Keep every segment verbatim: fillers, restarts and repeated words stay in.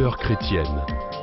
Couleur chrétienne.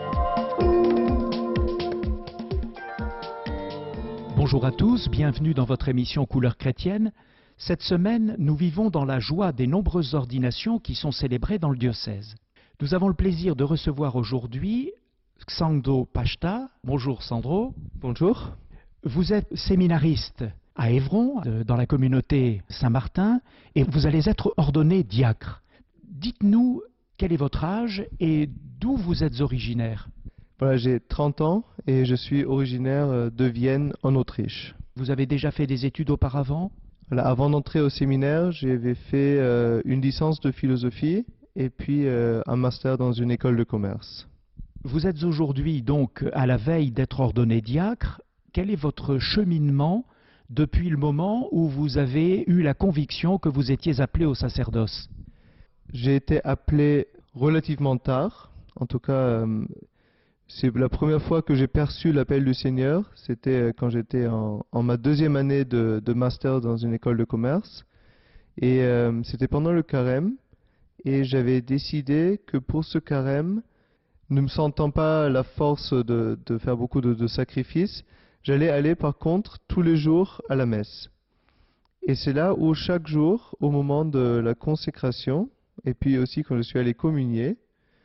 Bonjour à tous, bienvenue dans votre émission Couleur chrétienne. Cette semaine, nous vivons dans la joie des nombreuses ordinations qui sont célébrées dans le diocèse. Nous avons le plaisir de recevoir aujourd'hui Sandro Pachta. Bonjour Sandro. Bonjour. Vous êtes séminariste à Évron, dans la communauté Saint-Martin, et vous allez être ordonné diacre. Dites-nous quel est votre âge et d'où vous êtes originaire. Voilà, j'ai trente ans et je suis originaire de Vienne, en Autriche. Vous avez déjà fait des études auparavant ? Voilà, avant d'entrer au séminaire, j'avais fait euh, une licence de philosophie et puis euh, un master dans une école de commerce. Vous êtes aujourd'hui donc à la veille d'être ordonné diacre. Quel est votre cheminement depuis le moment où vous avez eu la conviction que vous étiez appelé au sacerdoce ? J'ai été appelé relativement tard. En tout cas, euh, c'est la première fois que j'ai perçu l'appel du Seigneur. C'était quand j'étais en, en ma deuxième année de, de master dans une école de commerce. Et euh, c'était pendant le carême. Et j'avais décidé que pour ce carême, ne me sentant pas la force de, de faire beaucoup de, de sacrifices, j'allais aller par contre tous les jours à la messe. Et c'est là où chaque jour, au moment de la consécration, et puis aussi quand je suis allé communier,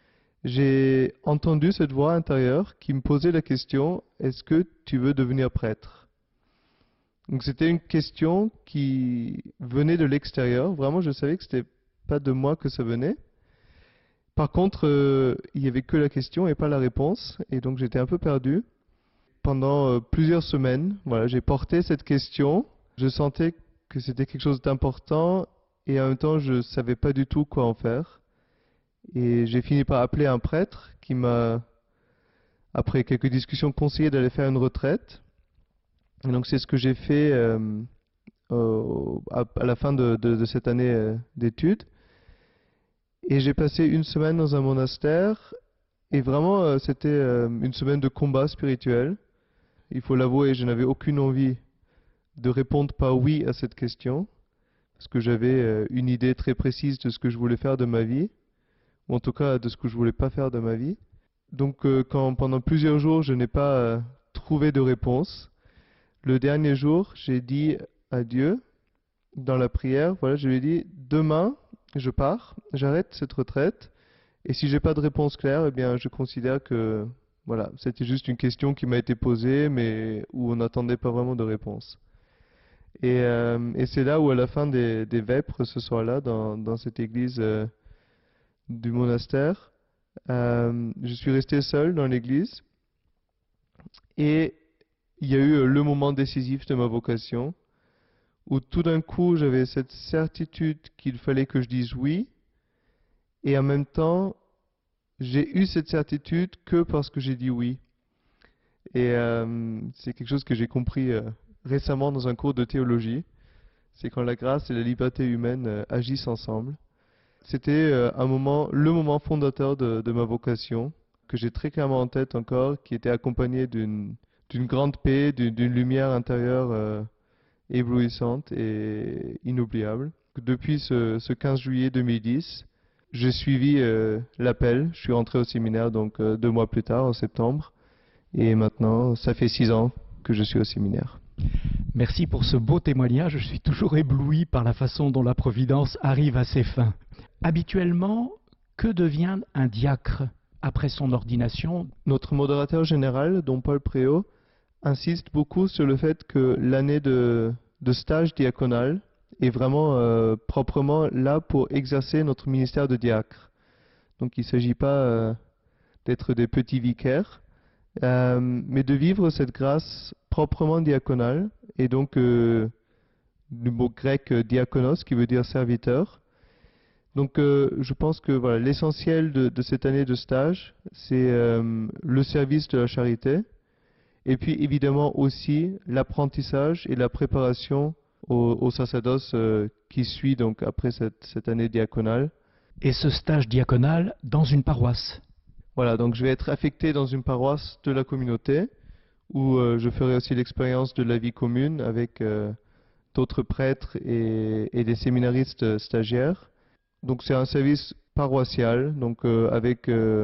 j'ai entendu cette voix intérieure qui me posait la question « Est-ce que tu veux devenir prêtre ?» Donc c'était une question qui venait de l'extérieur. Vraiment, je savais que c'était pas de moi que ça venait. Par contre, euh, il n'y avait que la question et pas la réponse, et donc j'étais un peu perdu. Pendant euh, plusieurs semaines, voilà, j'ai porté cette question. Je sentais que c'était quelque chose d'important, et en même temps, je ne savais pas du tout quoi en faire. Et j'ai fini par appeler un prêtre qui m'a, après quelques discussions, conseillé d'aller faire une retraite. Et donc c'est ce que j'ai fait euh, euh, à, à la fin de, de, de cette année euh, d'études. Et j'ai passé une semaine dans un monastère, et vraiment euh, c'était euh, une semaine de combat spirituel. Il faut l'avouer, je n'avais aucune envie de répondre par oui à cette question, parce que j'avais euh, une idée très précise de ce que je voulais faire de ma vie, ou en tout cas de ce que je voulais pas faire de ma vie. Donc euh, quand pendant plusieurs jours je n'ai pas euh, trouvé de réponse, le dernier jour j'ai dit à Dieu, dans la prière, voilà, je lui ai dit, demain je pars, j'arrête cette retraite, et si j'ai pas de réponse claire, eh bien je considère que voilà, c'était juste une question qui m'a été posée, mais où on n'attendait pas vraiment de réponse. Et, euh, et c'est là où à la fin des, des vêpres, ce soir-là, dans, dans cette église euh, du monastère, euh, je suis resté seul dans l'église, et il y a eu le moment décisif de ma vocation, où tout d'un coup j'avais cette certitude qu'il fallait que je dise oui, et en même temps j'ai eu cette certitude que parce que j'ai dit oui. Et euh, c'est quelque chose que j'ai compris euh, récemment dans un cours de théologie, c'est quand la grâce et la liberté humaine euh, agissent ensemble. C'était euh, un moment, le moment fondateur de, de ma vocation, que j'ai très clairement en tête encore, qui était accompagné d'une d'une grande paix, d'une d'une lumière intérieure euh, éblouissante et inoubliable. Depuis ce, ce quinze juillet deux mille dix, j'ai suivi euh, l'appel, je suis rentré au séminaire donc euh, deux mois plus tard, en septembre, et maintenant ça fait six ans que je suis au séminaire. Merci pour ce beau témoignage, je suis toujours ébloui par la façon dont la Providence arrive à ses fins. Habituellement, que devient un diacre après son ordination ? Notre modérateur général, Don Paul Préau, insiste beaucoup sur le fait que l'année de, de stage diaconal est vraiment euh, proprement là pour exercer notre ministère de diacre. Donc il ne s'agit pas euh, d'être des petits vicaires, euh, mais de vivre cette grâce proprement diaconale, et donc euh, du mot grec euh, diakonos qui veut dire serviteur. Donc euh, je pense que voilà, l'essentiel de, de cette année de stage, c'est euh, le service de la charité, et puis évidemment aussi l'apprentissage et la préparation au, au sacerdoce euh, qui suit donc après cette, cette année diaconale. Et ce stage diaconal dans une paroisse ? Voilà, donc je vais être affecté dans une paroisse de la communauté, où euh, je ferai aussi l'expérience de la vie commune avec euh, d'autres prêtres et, et des séminaristes stagiaires. Donc c'est un service paroissial, donc euh, avec euh,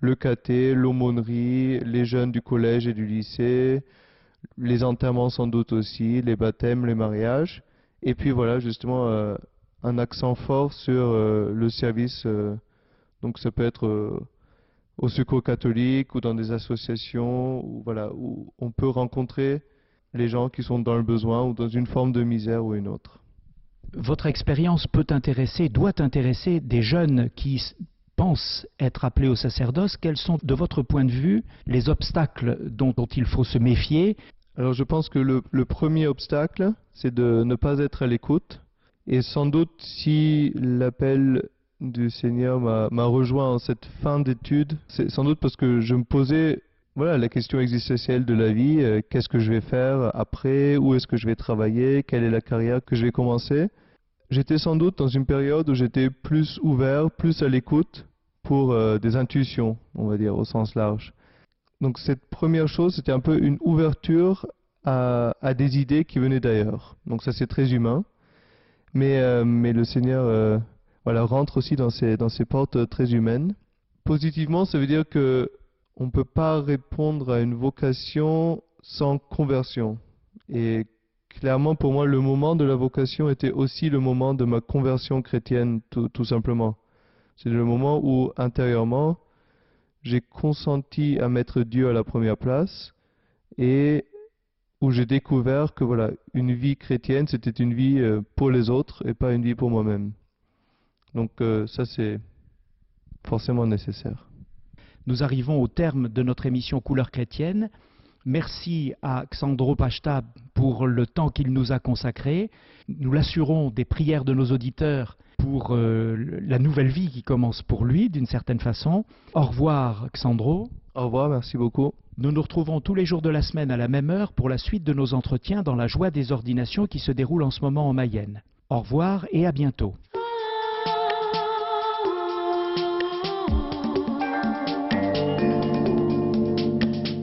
le caté, l'aumônerie, les jeunes du collège et du lycée, les enterrements sans doute aussi, les baptêmes, les mariages. Et puis voilà, justement, euh, un accent fort sur euh, le service. Euh, donc ça peut être euh, au secours catholique ou dans des associations où, voilà, où on peut rencontrer les gens qui sont dans le besoin ou dans une forme de misère ou une autre. Votre expérience peut intéresser, doit intéresser des jeunes qui pensent être appelés au sacerdoce. Quels sont, de votre point de vue, les obstacles dont, dont il faut se méfier? Alors je pense que le, le premier obstacle, c'est de ne pas être à l'écoute. Et sans doute, si l'appel du Seigneur m'a rejoint en cette fin d'études, c'est sans doute parce que je me posais voilà, la question existentielle de la vie. Euh, Qu'est-ce que je vais faire après? Où est-ce que je vais travailler? Quelle est la carrière que je vais commencer? J'étais sans doute dans une période où j'étais plus ouvert, plus à l'écoute pour euh, des intuitions, on va dire, au sens large. Donc cette première chose, c'était un peu une ouverture à, à des idées qui venaient d'ailleurs. Donc ça, c'est très humain. Mais, euh, mais le Seigneur euh, voilà, rentre aussi dans ces, dans ces portes très humaines. Positivement, ça veut dire que on ne peut pas répondre à une vocation sans conversion. Et clairement, pour moi, le moment de la vocation était aussi le moment de ma conversion chrétienne, tout, tout simplement. C'est le moment où, intérieurement, j'ai consenti à mettre Dieu à la première place et où j'ai découvert que voilà, une vie chrétienne, c'était une vie euh, pour les autres et pas une vie pour moi-même. Donc euh, ça, c'est forcément nécessaire. Nous arrivons au terme de notre émission Couleurs chrétiennes. Merci à Xandro Pachta pour le temps qu'il nous a consacré. Nous l'assurons des prières de nos auditeurs pour euh, la nouvelle vie qui commence pour lui, d'une certaine façon. Au revoir, Xandro. Au revoir, merci beaucoup. Nous nous retrouvons tous les jours de la semaine à la même heure pour la suite de nos entretiens dans la joie des ordinations qui se déroule en ce moment en Mayenne. Au revoir et à bientôt.